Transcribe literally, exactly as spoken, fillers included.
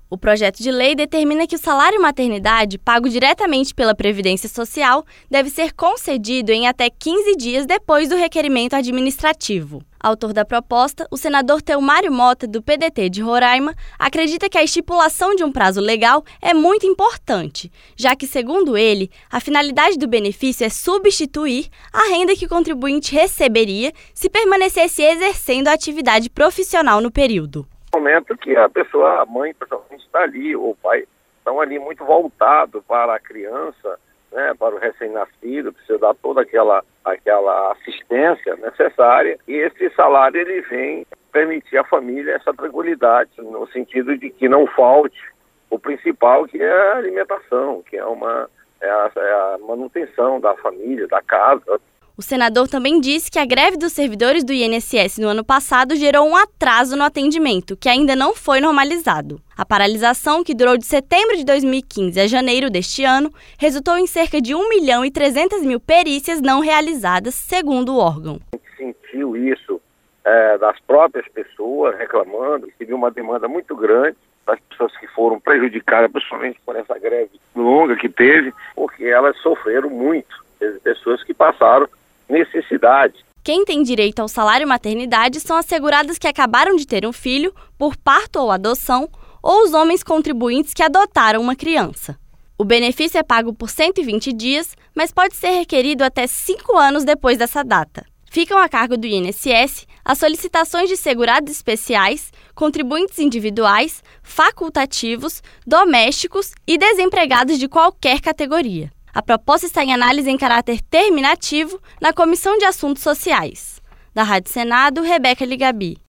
O projeto de lei determina que o salário maternidade, pago diretamente pela Previdência Social, deve ser concedido em até quinze dias depois do requerimento administrativo. Autor da proposta, o senador Telmário Mota, do P D T de Roraima, acredita que a estipulação de um prazo legal é muito importante, já que, segundo ele, a finalidade do benefício é substituir a renda que o contribuinte receberia se permanecesse exercendo a atividade profissional no período. No momento que a pessoa, a mãe, pessoalmente está ali, ou o pai, estão ali muito voltados para a criança, né, para o recém-nascido, precisa dar toda aquela, aquela assistência necessária, e esse salário ele vem permitir à família essa tranquilidade, no sentido de que não falte o principal, que é a alimentação, que é, uma, é, a, é a manutenção da família, da casa. O senador também disse que a greve dos servidores do I N S S no ano passado gerou um atraso no atendimento, que ainda não foi normalizado. A paralisação, que durou de setembro de dois mil e quinze a janeiro deste ano, resultou em cerca de um milhão e trezentas mil perícias não realizadas, segundo o órgão. A gente sentiu isso é, das próprias pessoas reclamando, que teve uma demanda muito grande das pessoas que foram prejudicadas, principalmente por essa greve longa que teve, porque elas sofreram muito. Teve pessoas que passaram necessidade. Quem tem direito ao salário maternidade são as seguradas que acabaram de ter um filho por parto ou adoção, ou os homens contribuintes que adotaram uma criança. O benefício é pago por cento e vinte dias, mas pode ser requerido até cinco anos depois dessa data. Ficam a cargo do I N S S as solicitações de segurados especiais, contribuintes individuais, facultativos, domésticos e desempregados de qualquer categoria. A proposta está em análise em caráter terminativo na Comissão de Assuntos Sociais. Da Rádio Senado, Rebeca Ligabi.